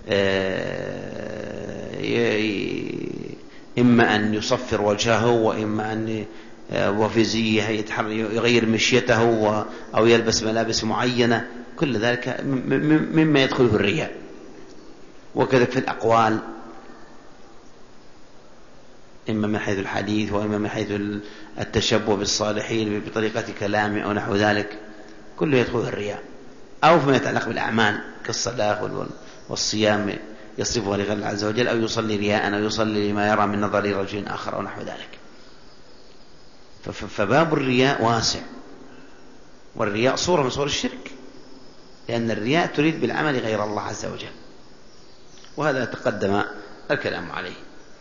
إما أن يصفر وجهه، وإما أن وفي زيه يغير مشيته، أو يلبس ملابس معينة، كل ذلك مما يدخل في الرياء. وكذلك في الأقوال، إما من حيث الحديث، وإما من حيث التشبه بالصالحين بطريقة كلامه أو نحو ذلك، كله يدخل في الرياء. أو فيما يتعلق بالأعمال كالصلاة والصيام يصرفه لغير الله عز وجل، أو يصلي رياء، أو يصلي لما يرى من نظر رجل آخر أو نحو ذلك. فباب الرياء واسع، والرياء صورة من صور الشرك، لأن الرياء تريد بالعمل غير الله عز وجل، وهذا تقدم الكلام عليه.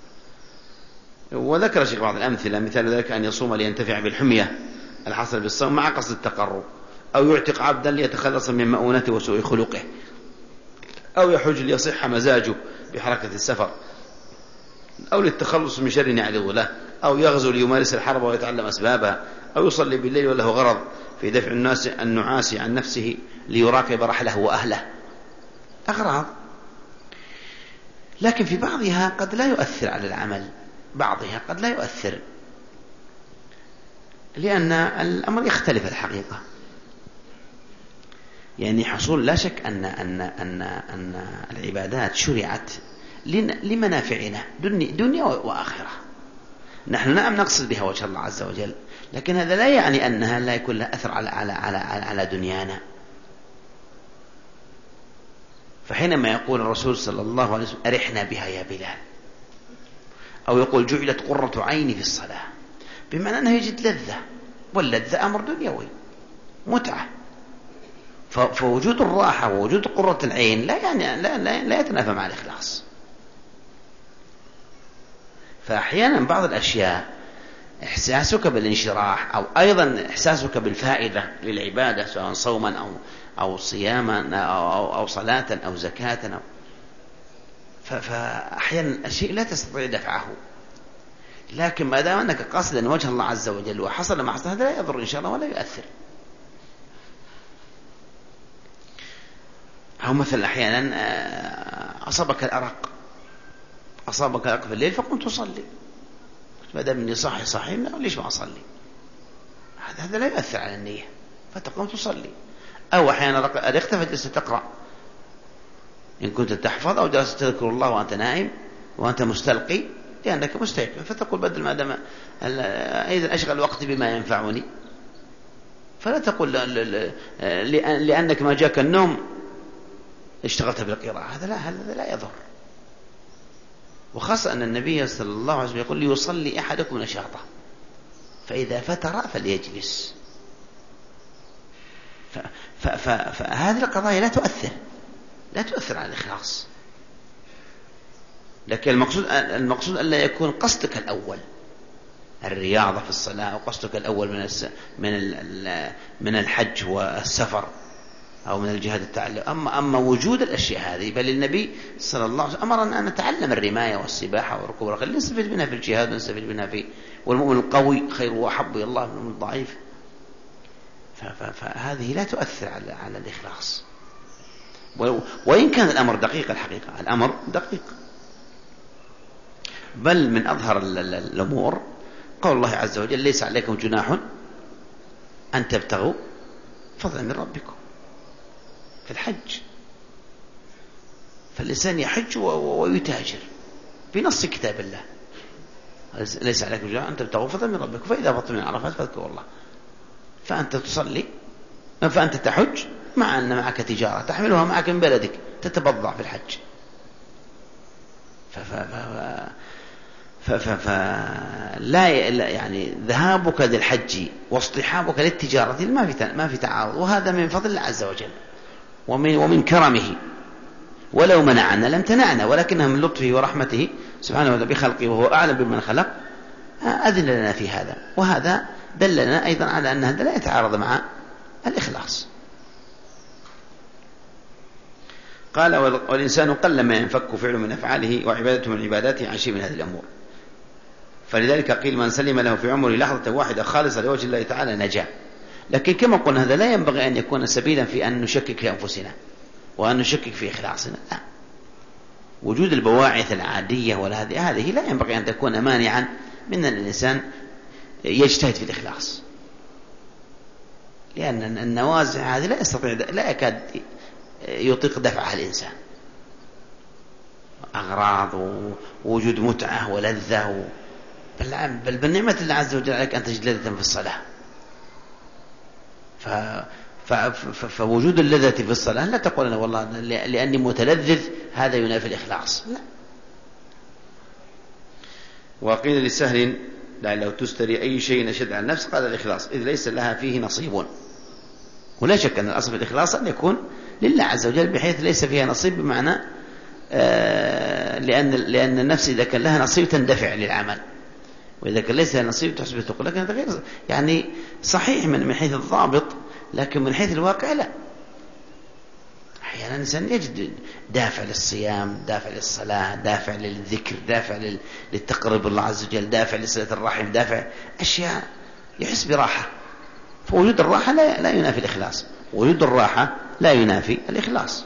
وذكر الشيخ بعض الأمثلة، مثال ذلك أن يصوم لينتفع بالحمية الحصل بالصوم مع قصد التقرب، أو يعتق عبدا ليتخلص من مؤونته وسوء خلقه، أو يحج ليصح مزاجه بحركة السفر، أو للتخلص من شر يعرض له، أو يغزو ليمارس الحرب ويتعلم أسبابها، أو يصلي بالليل وله غرض في دفع النعاس عن نفسه ليراقب رحله وأهله. أغراض، لكن في بعضها قد لا يؤثر على العمل، بعضها قد لا يؤثر، لأن الأمر يختلف الحقيقة. يعني حصول، لا شك أن العبادات شرعت لمنافعنا دنيا وآخرة. نحن نعم نقصد بها وجه الله عز وجل، لكن هذا لا يعني أنها لا يكون لها أثر على دنيانا. فحينما يقول الرسول صلى الله عليه وسلم أرحنا بها يا بلال، أو يقول جعلت قرة عيني في الصلاة، بمعنى أنه يجد لذة، واللذة أمر دنيوي متعة. فوجود الراحة ووجود قرة العين لا يتنافى مع الإخلاص. فأحيانا بعض الأشياء إحساسك بالانشراح، أو أيضا إحساسك بالفائدة للعبادة، سواء صوما أو صياما أو صلاة أو زكاة، فأحيانا الشيء لا تستطيع دفعه، لكن ما دام أنك قاصدا وجه الله عز وجل وحصل ما حصل، هذا لا يضر إن شاء الله ولا يؤثر. أو مثلا أحيانا أصابك الأرق في الليل فقمت تصلي، ما دام إني صاحي ليش ما أصلي؟ هذا لا يؤثر على النية، فتقوم تصلي. أو أحيانا أرقت فجلست تقرأ، إن كنت تحفظ، أو جلست تذكر الله وأنت نائم وأنت مستلقي لأنك مستيقظ، فتقول بدل ما دام إذا أشغل وقتي بما ينفعني، فلا تقول لأنك ما جاك النوم اشتغلت بالقراءة، هذا لا يضر. وخاصة أن النبي صلى الله عليه وسلم يقول ليصلي أحدكم نشاطه، فإذا فتر فليجلس. فهذه القضايا لا تؤثر على الإخلاص. لكن المقصود أن لا يكون قصدك الأول الرياضة في الصلاة، أو قصدك الأول من الحج والسفر، أو من الجهاد التعلم. أما وجود الأشياء هذه، بل النبي صلى الله عليه وسلم أمرنا أن نتعلم الرماية والسباحة وركوب الخيل، نستفيد منها في الجهاد، ونستفيد منها والمؤمن القوي خير وأحب إلى الله من المؤمن الضعيف. فهذه لا تؤثر على الإخلاص، وإن كان الأمر دقيق، الحقيقة الأمر دقيق. بل من أظهر الأمور قول الله عز وجل ليس عليكم جناح أن تبتغوا فضلا من ربكم في الحج. فالإنسان يحج ويتاجر بنص كتاب الله، ليس عليكم جناح أن تبتغوا فضلا من ربكم فإذا فضتم من عرفات فاذكروا الله. فأنت تصلي، فأنت تحج مع أن معك تجارة تحملها معك من بلدك، تتبضع في الحج. لا يعني ذهابك للحج واصطحابك للتجارة ما في تعارض، وهذا من فضل الله عز وجل ومن كرمه. ولو منعنا لم تنعنا، ولكنه من لطفه ورحمته سبحانه وتعالى بخلقه، وهو أعلم بمن خلق، أذن لنا في هذا. وهذا دلنا أيضا على أن هذا لا يتعارض مع الإخلاص. قال والإنسان قلما ينفك فعل من أفعاله وعبادته من عباداته عن شيء من هذه الأمور، فلذلك قيل من سلم له في عمره لحظة واحدة خالصة لوجه الله تعالى نجا. لكن كما قلنا هذا لا ينبغي أن يكون سبيلا في أن نشكك في أنفسنا وأن نشكك في إخلاصنا، لا، وجود البواعث العادية هذه لا ينبغي أن تكون مانعا من أن الإنسان يجتهد في الإخلاص، لأن النوازع هذه لا يكاد يطيق دفعها الإنسان، أغراض ووجود متعة ولذة بل بالنعمة الله عز وجل عليك أن تجد لذة في الصلاة. فوجود اللذة في الصلاة لا تقول أنا والله لأني متلذذ هذا ينافي الإخلاص، لا. وقيل لسهل لو تستري أي شيء أشد على النفس قال الإخلاص إذ ليس لها فيه نصيب. ولا شك أن الأصل في الإخلاص أن يكون لله عز وجل بحيث ليس فيها نصيب، بمعنى لأن النفس إذا كان لها نصيب تندفع للعمل، وإذا كان ليس لها نصيب تحسب الثقل. لكن هذا غير يعني صحيح من حيث الضابط، لكن من حيث الواقع لا. أحيانا الإنسان يجد دافع للصيام، دافع للصلاة، دافع للذكر، دافع للتقرب الله عز وجل، دافع لصلة الرحم، دافع أشياء يحس براحة. فوجود الراحة لا ينافي الإخلاص، وجود الراحة لا ينافي الإخلاص.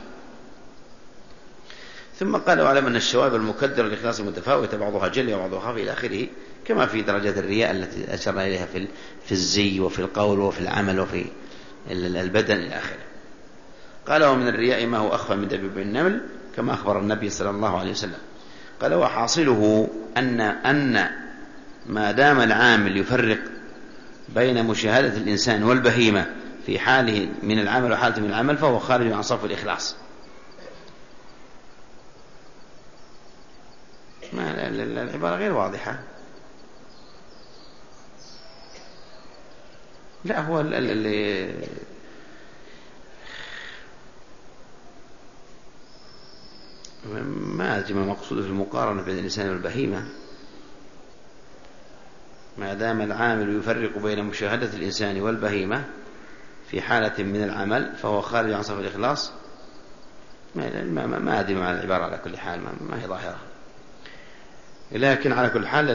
ثم قال واعلم أن الشوائب المكدرة للإخلاص متفاوتة، بعضها جلي وبعضها خفي إلى آخره، كما في درجات الرياء التي أشرنا إليها في الزي وفي القول وفي العمل وفي البدن إلى آخره. قال ومن الرياء ما هو أخفى من دبيب النمل كما أخبر النبي صلى الله عليه وسلم. قال وحاصله أن ما دام العامل يفرق بين مشاهدة الإنسان والبهيمة في حاله من العمل وحالته من العمل فهو خارج عن صف الإخلاص. العبارة غير واضحة. لا هو ما أجمع مقصود في المقارنة بين الإنسان والبهيمة. ما دام العامل يفرق بين مشاهدة الإنسان والبهيمة في حالة من العمل فهو خارج عن صف الإخلاص. ما أدري مع العبارة على كل حال ما هي ظاهرة، لكن على كل حال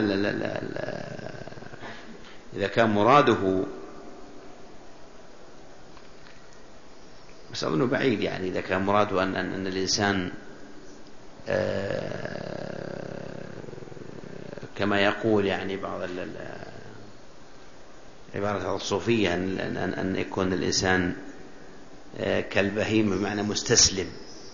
إذا كان مراده، بس أظنه بعيد، يعني إذا كان مراده أن الإنسان كما يقول يعني بعض عبارة الصوفية أن يكون الإنسان كالبهيم بمعنى مستسلم،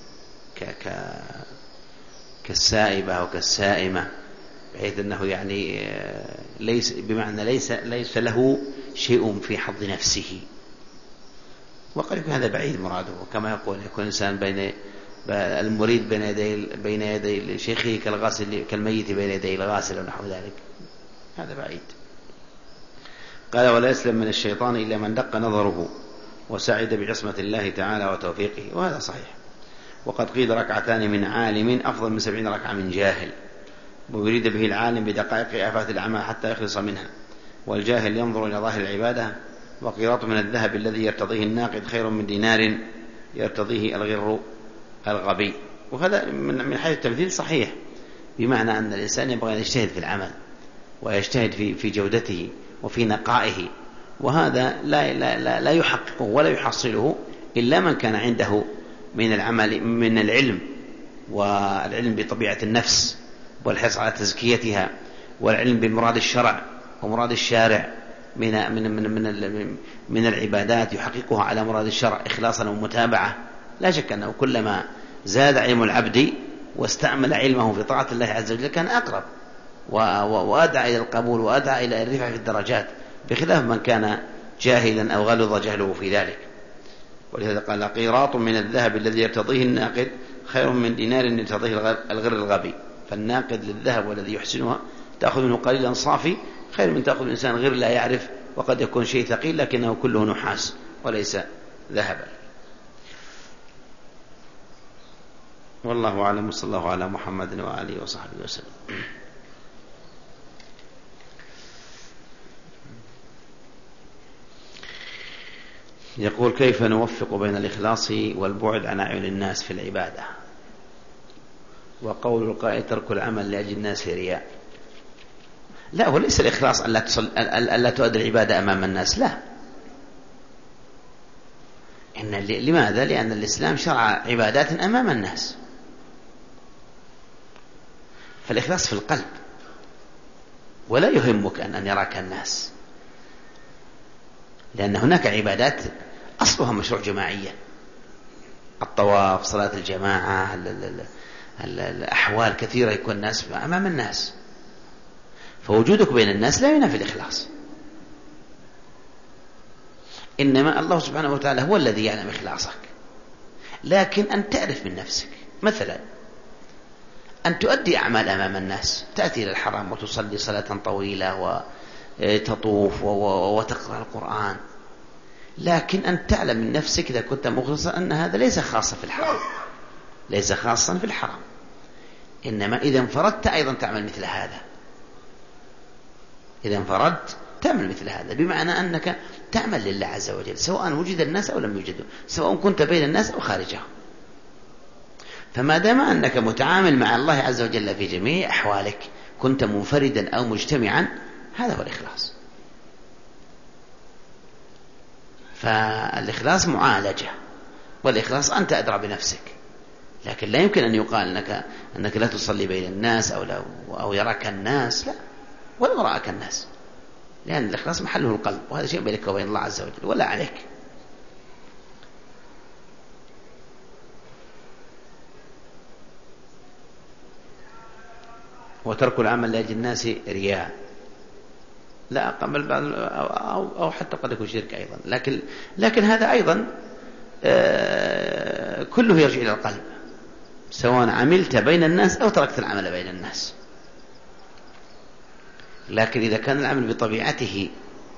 كالسائبة أو كالسائمة، بحيث أنه يعني ليس بمعنى ليس له شيء في حظ نفسه. وقد يكون هذا بعيد مراده، كما يقول يكون الإنسان المريد بين يدي شيخه كالميت بين يدي الغاسل ونحو ذلك، هذا بعيد. قال ولا يسلم من الشيطان إلا من دق نظره وسعد بعصمة الله تعالى وتوفيقه، وهذا صحيح. وقد قيل ركعتان من عالم أفضل من 70 ركعة من جاهل، ويريد به العالم بدقائق آفات الأعمال حتى يخلص منها، والجاهل ينظر إلى ظاهر العبادة. وقيراط من الذهب الذي يرتضيه الناقد خير من دينار يرتضيه الغر الغبي. وهذا من حيث التمثيل صحيح، بمعنى أن الإنسان ينبغي أن يجتهد في العمل ويجتهد في جودته وفي نقائه، وهذا لا يحققه ولا يحصله إلا من كان عنده من العمل من العلم، والعلم بطبيعة النفس والحرص على تزكيتها، والعلم بمراد الشرع ومراد الشارع من العبادات يحققها على مراد الشرع إخلاصا ومتابعة. لا شك أنه كلما زاد علم العبد واستعمل علمه في طاعة الله عز وجل كان أقرب وأدعى إلى القبول وأدعى إلى الرفع في الدرجات، بخلاف من كان جاهلا أو غلظ جهله في ذلك. ولهذا قال قيراط من الذهب الذي يرتضيه الناقد خير من دينار يرتضيه الغر الغبي. فالناقد للذهب والذي يحسنها تأخذ منه قليلا صافي خير من تأخذ الإنسان غير لا يعرف، وقد يكون شيء ثقيل لكنه كله نحاس وليس ذهبا. والله أعلم، صلى الله على محمد وآله وصحبه وسلم. يقول كيف نوفق بين الإخلاص والبعد عن أعين الناس في العبادة؟ وقول القائل ترك العمل لأجل الناس في رياء. لا، وليس الإخلاص ألا تؤدي العبادة أمام الناس، لا. لماذا؟ لأن الإسلام شرع عبادات أمام الناس، فالإخلاص في القلب، ولا يهمك أن يراك الناس، لأن هناك عبادات أصلها مشروع جماعيا، الطواف، صلاة الجماعة، الأحوال كثيرة يكون الناس أمام الناس، فوجودك بين الناس لا ينافي الإخلاص، إنما الله سبحانه وتعالى هو الذي يعلم إخلاصك. لكن أن تعرف من نفسك، مثلا أن تؤدي أعمال أمام الناس، تأتي إلى الحرم وتصلي صلاة طويلة وتطوف وتقرأ القرآن، لكن أن تعلم من نفسك إذا كنت مخلصا أن هذا ليس خاصا في الحرم، ليس خاصا في الحرم، إنما إذا انفردت أيضا تعمل مثل هذا، إذا انفردت تعمل مثل هذا، بمعنى أنك تعمل لله عز وجل سواء وجد الناس أو لم يوجدوا، سواء كنت بين الناس أو خارجهم. فما دام أنك متعامل مع الله عز وجل في جميع أحوالك، كنت منفردا أو مجتمعا، هذا هو الإخلاص. فالإخلاص معالجة، والإخلاص أنت أدرى بنفسك، لكن لا يمكن أن يقال أنك لا تصلي بين الناس أو يراك الناس، لا، ولا رأك الناس، لأن الإخلاص محله القلب، وهذا شيء بينك وبين الله عز وجل ولا عليك. وترك العمل لأجل الناس رياء، لا قبل أو حتى قد يكون شرك أيضا، لكن هذا أيضا كله يرجع إلى القلب، سواء عملت بين الناس أو تركت العمل بين الناس. لكن إذا كان العمل بطبيعته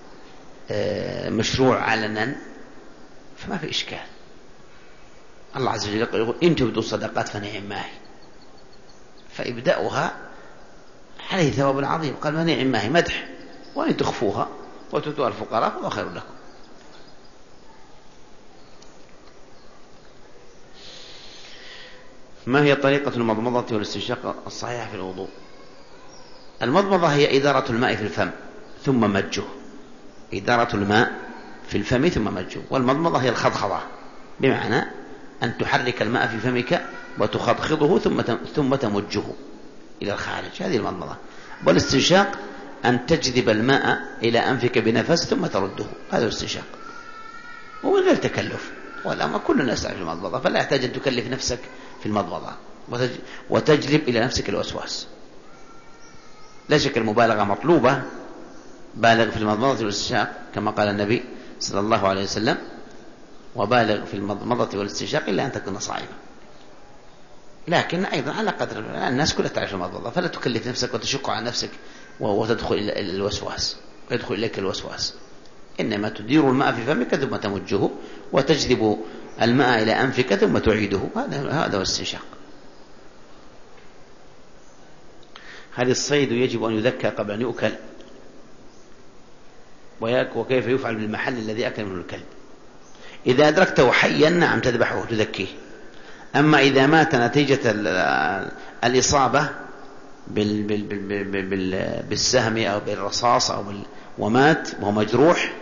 مشروع علنا فما في إشكال. الله عز وجل يقول إن تبدوا الصدقات فنعم ما هي، فإبداؤها عليه ثواب عظيم، قال فنعم ما هي مدح، وإن تخفوها وتؤتوها الفقراء فهو خير لكم. ما هي طريقة المضمضة والاستنشاق الصحيحة في الوضوء؟ المضمضة هي إدارة الماء في الفم ثم مجه، إدارة الماء في الفم ثم مجه. والمضمضة هي الخضخضة، بمعنى أن تحرك الماء في فمك وتخضخضه ثم تمجه إلى الخارج، هذه المضمضة. والاستنشاق أن تجذب الماء إلى أنفك بنفس ثم ترده، هذا الاستنشاق، ومن غير تكلف. والأمر كل الناس تعرف المضمضة، فلا يحتاج أن تكلف نفسك في المضمضة وتجلب إلى نفسك الوسواس. لا شك المبالغة مطلوبة، بالغ في المضمضة والاستنشاق كما قال النبي صلى الله عليه وسلم، وبالغ في المضمضة والاستنشاق إلا أن تكون صائما. لكن أيضا على قدر الناس كلها تعرف المضمضة، فلا تكلف نفسك وتشق على نفسك وتدخل إلى الوسواس ويدخل إليك الوسواس، إنما تدير الماء في فمك ثم تمجه وتجذب الماء إلى أنفك ثم تعيده، هذا هو الاستنشاق. هل الصيد يجب أن يذكى قبل أن يؤكل؟ وكيف يفعل بالمحل الذي أكل منه الكلب؟ إذا أدركته حيا نعم تذبحه تذكيه، أما إذا مات نتيجة الإصابة بالسهم أو بالرصاص ومات وهو مجروح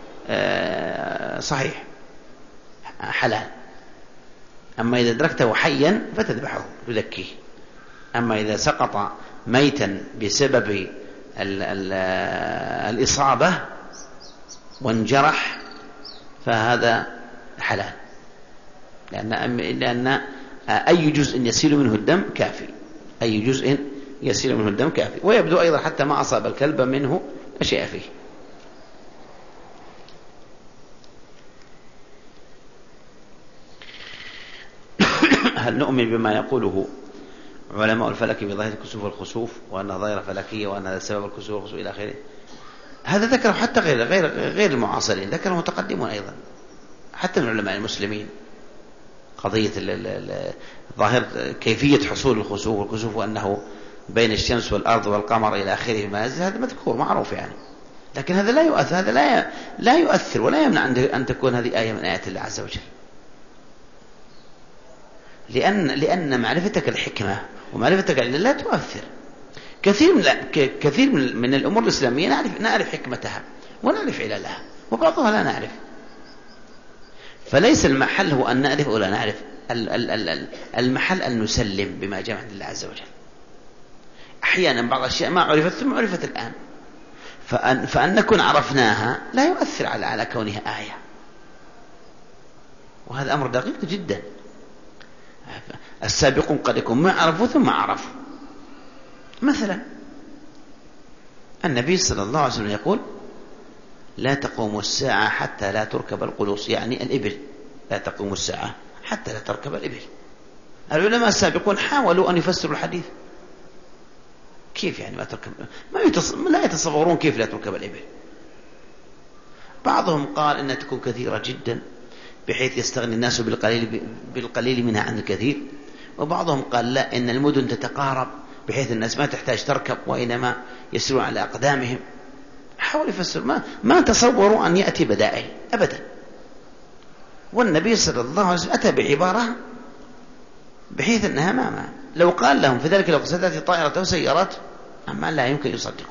صحيح حلال، أما إذا أدركته حيا فتذبحه تذكيه. أما إذا سقط ميتا بسبب الإصابة وانجرح فهذا حلال، لأن أي جزء يسيل منه الدم كافي، أي جزء يسيل منه الدم كافي. ويبدو أيضا حتى ما أصاب الكلب منه لا شيء فيه. هل نؤمن بما يقوله علماء الفلك بظاهرة الكسوف والخسوف، وأنها ظاهرة فلكية وأن هذا سبب الكسوف والخسوف إلى آخره؟ هذا ذكره حتى غير المعاصرين، ذكره متقدمون أيضا حتى من علماء المسلمين، قضية ظاهرة كيفية حصول الخسوف والكسوف وأنه بين الشمس والأرض والقمر إلى آخره ما يزال، هذا مذكور معروف يعني. لكن هذا لا يؤثر، هذا لا يؤثر ولا يمنع أن تكون هذه آية من آيات الله عز وجل، لأن معرفتك الحكمة ومعرفتك لله تؤثر. كثير من الأمور الإسلامية نعرف حكمتها ونعرف عللها، وبعضها لا نعرف. فليس المحل هو أن نعرف ولا نعرف، المحل أن نسلم بما جاء عند الله عز وجل. أحيانا بعض الأشياء ما عرفت ثم عرفت الآن، فأن نكون عرفناها لا يؤثر على كونها آية، وهذا أمر دقيق جدا. السابقون قد يكون ما عرفوا ثم عرفوا. مثلا النبي صلى الله عليه وسلم يقول لا تقوم الساعة حتى لا تركب القلوص، يعني الإبل، لا تقوم الساعة حتى لا تركب الإبل. العلماء السابقون حاولوا أن يفسروا الحديث، كيف يعني ما تركب؟ لا يتصورون كيف لا تركب الإبل. بعضهم قال إنها تكون كثيرة جدا بحيث يستغني الناس بالقليل منها عن الكثير، وبعضهم قال لا، إن المدن تتقارب بحيث الناس ما تحتاج تركب وإنما يسيرون على أقدامهم. حاول يفسر، ما تصوروا أن يأتي بدائل أبدا. والنبي صلى الله عليه وسلم أتى بعبارة بحيث أنها ما لو قال لهم في ذلك الوقت ستأتي طائرة وسيارات أما لا يمكن يصدقوا،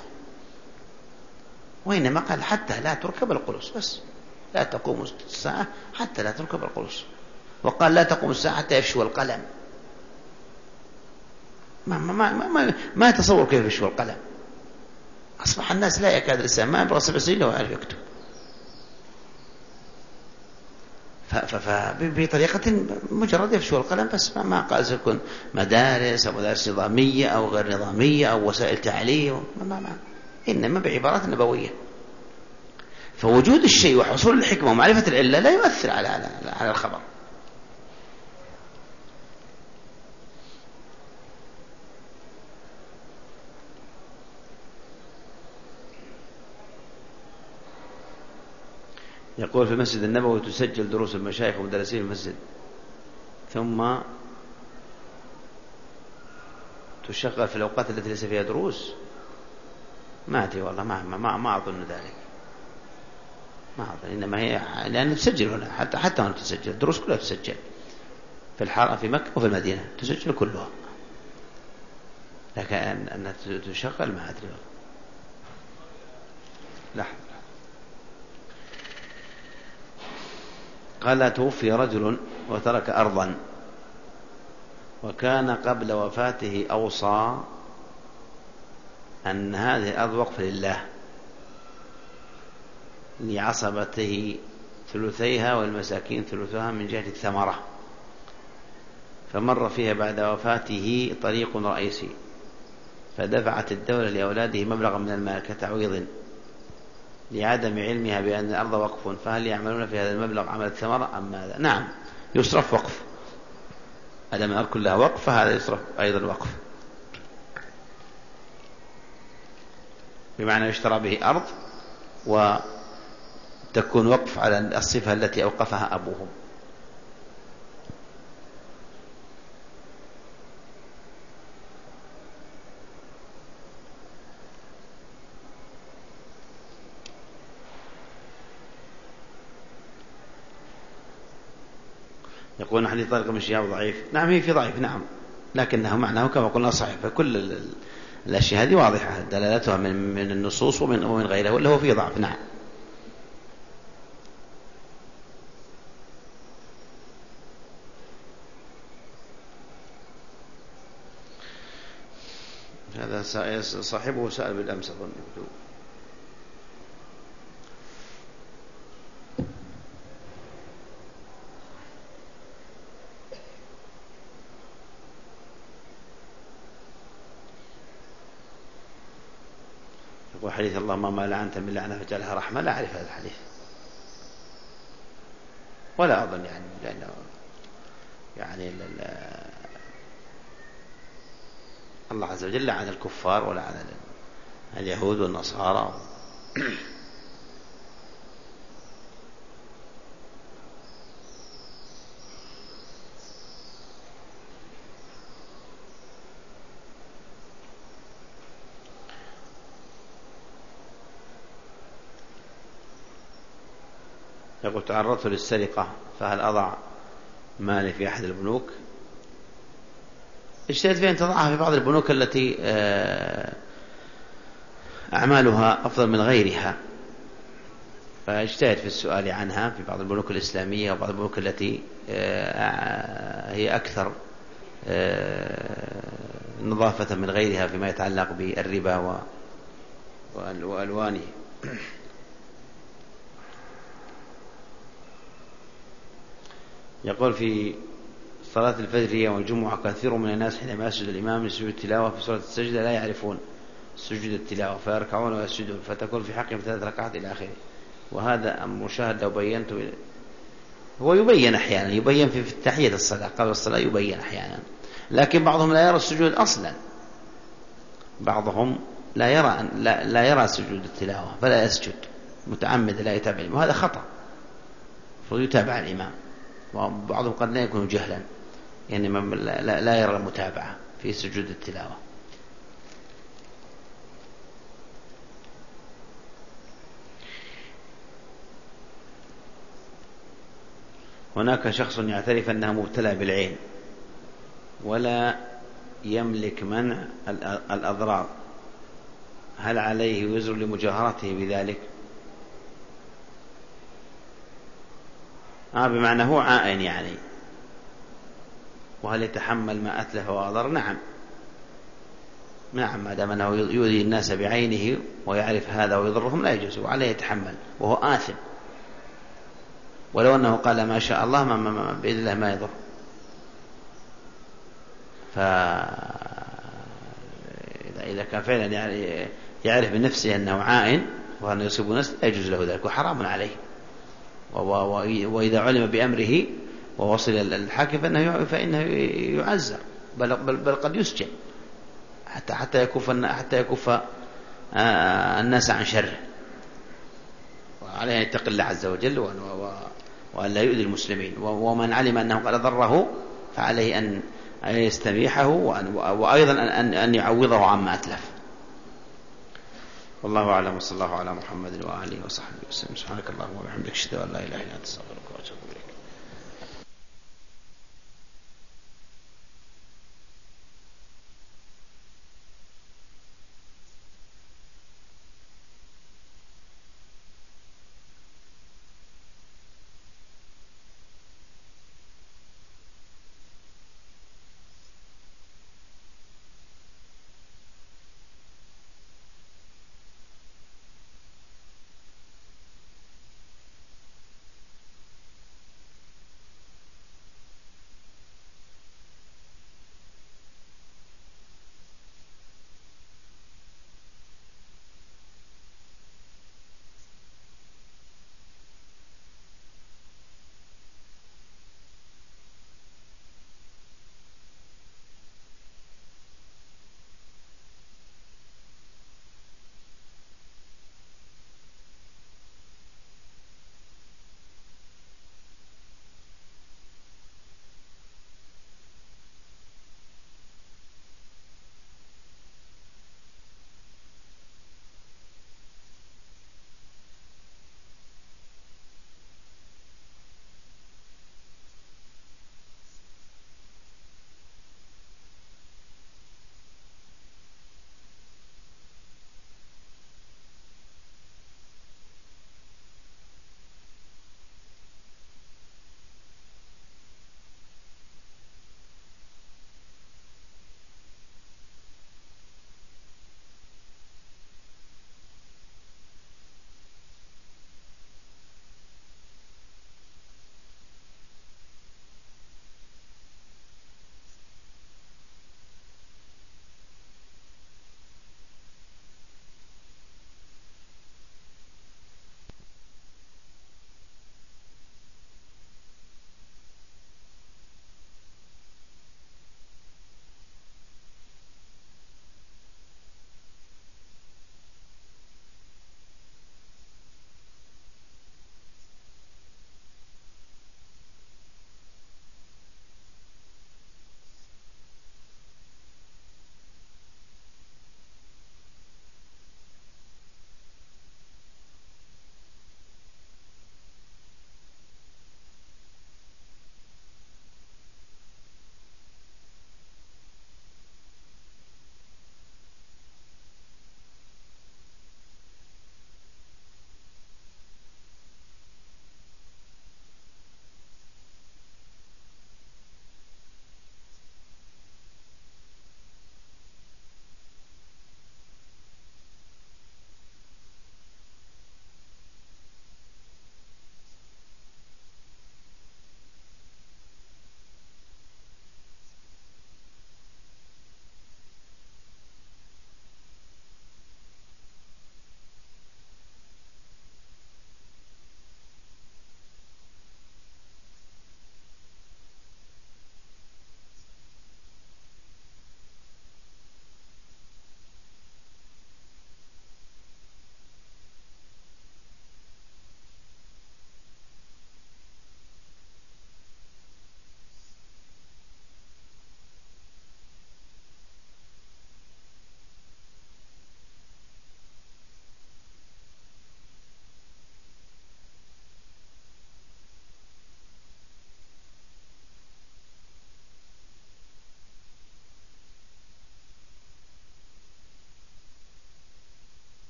وإنما قال حتى لا تركب القلوص بس، لا تقوم الساعة حتى لا تركب القلوص. وقال لا تقوم الساعة حتى يفشو القلم. ما يتصور كيف يفشو القلم. أصبح الناس لا يكاد الإنسان ما يبغى 7 سنين لو يعرف يكتب. فبطريقة مجرد يفشو القلم بس، ما قال سيكون مدارس أو مدارس نظامية أو غير نظامية أو وسائل تعليم، إنما بعبارات نبوية. فوجود الشيء وحصول الحكمة ومعرفة العلة لا يؤثر على الخبر. يقول في المسجد النبوي تسجل دروس المشايخ ومدرسين المسجد ثم تشغل في الأوقات التي ليس فيها دروس. ما أدري والله، ما أظن ذلك، ما أظن. إنما هي لأن تسجل هنا، حتى هنا تسجل الدروس كلها، تسجل في الحرم في مكة وفي المدينة تسجل كلها، لكن أن تشغل ما أدري والله. لحظة. قال توفي رجل وترك أرضا، وكان قبل وفاته أوصى أن هذه الأرض وقف لله، لعصبته ثلثيها والمساكين ثلثها من جهة الثمرة. فمر فيها بعد وفاته طريق رئيسي، فدفعت الدولة لأولاده مبلغا من المال كتعويض لعدم علمها بأن الأرض وقف، فهل يعملون في هذا المبلغ عمل الثمرة أم ماذا؟ نعم، يصرف وقف، أدام الأرض كلها وقف فهذا يصرف أيضا وقف، بمعنى يشترى به أرض وتكون وقف على الصفة التي أوقفها أبوهم. يقول حديث طارق بن شهاب ضعيف. نعم، هي في ضعيف، نعم، لكنه معناه كما قلنا صحيح. فكل الأشياء هذه واضحة دلالتها من النصوص ومن غيره، ولا هو في ضعف. نعم. هذا صاحبه سأل بالأمس أظن. وحديث اللهم ما لعنت من لعنة فجعلها رحمة، لا أعرف هذا الحديث ولا أظن، يعني لأنه يعني الله عز وجل لعن الكفار ولعن اليهود والنصارى. يقول تعرضت للسرقة، فهل أضع مالي في أحد البنوك؟ اجتهد في أن تضعها في بعض البنوك التي أعمالها أفضل من غيرها، فاجتهد في السؤال عنها في بعض البنوك الإسلامية وبعض البنوك التي هي أكثر نظافة من غيرها فيما يتعلق بالربا وألوانه. يقول في صلاة الفجر يوم الجمعة كثير من الناس حينما يسجد الإمام لسجود التلاوة في صلاة السجدة لا يعرفون سجود التلاوة فيركعون ويسجدون فتكون في حقهم 3 ركعات إلى آخره. وهذا مشاهد لو بينت هو يبين أحيانا، يبين في تحية الصلاة قبل الصلاة يبين أحيانا، لكن بعضهم لا يرى السجود أصلا، بعضهم لا يرى سجود التلاوة فلا يسجد متعمد لا يتابع الإمام، وهذا خطأ، فيتابع الإمام. وبعضهم قد لا يكون جهلا يعني لا يرى المتابعة في سجود التلاوة. هناك شخص يعترف أنه مبتلى بالعين ولا يملك منع الأضرار، هل عليه وزر لمجاهرته بذلك؟ بمعنى هو عائن يعني، وهل يتحمل ما أتلف وأضر؟ نعم ما دام أنه يؤذي الناس بعينه ويعرف هذا ويضرهم لا يجوز، وعليه يتحمل وهو آثم، ولو أنه قال ما شاء الله بإذن الله ما يضر. فإذا كان فعلا يعني يعرف بنفسه أنه عائن وأنه يصيب نفسه لا يجوز له ذلك وحرام عليه. وإذا علم بأمره ووصل الحاكم فإنه يعزر، بل قد يسجن حتى يكف الناس عن شره، وعليه أن يتقي الله عز وجل وأن لا يؤذي المسلمين. ومن علم أنه قد ضره فعليه أن يستبيحه وأيضا أن يعوضه عما أتلف. والله أعلم، وصلى الله على محمد وآله وصحبه وسلم. سبحانك اللهم وبحمدك أشهد أن لا إله إلا أنت.